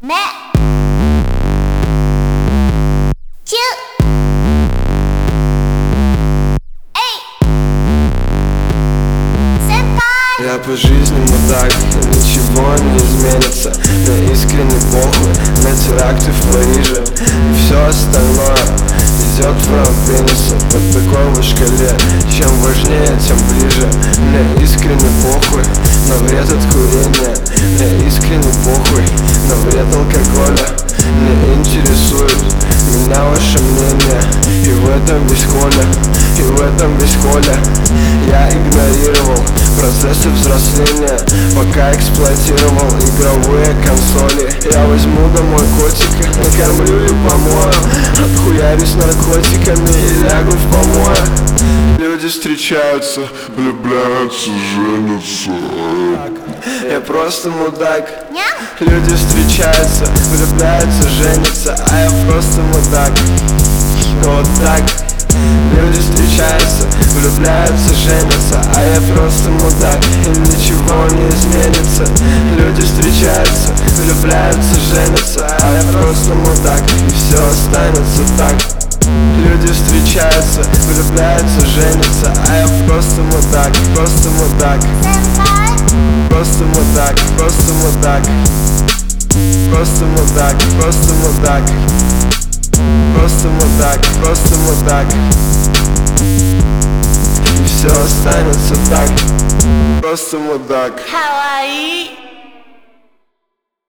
Я по жизни мудак, ничего не изменится. Мне искренне похуй на теракты в Париже. И все остальное идет в район пениса. По такой шкале, чем важнее, тем ближе. Мне искренне похуй на вред от курения. Мне искренне похуй на вред алкоголя. Не интересует меня ваше мнение. И в этом весь Коля, и в этом весь Коля. Я игнорировал процессы взросления, пока эксплуатировал игровые консоли. Я возьму домой котика, накормлю и помою, отхуярюсь наркотиками и лягу в помоя. Люди встречаются, влюбляются, женятся. Я просто мудак. Люди встречаются, влюбляются, женятся, а я просто мудак. Вот так. Люди встречаются, влюбляются, женятся, а я просто мудак. И ничего не изменится. Люди встречаются, влюбляются, женятся, а я просто мудак. И все останется так. Люди встречаются, влюбляются, женятся, а я просто мудак, просто мудак. Просто мудак, просто мудак. Просто мудак, просто мудак. Просто мудак, просто мудак. И все останется так. Просто мудак. Hawaii.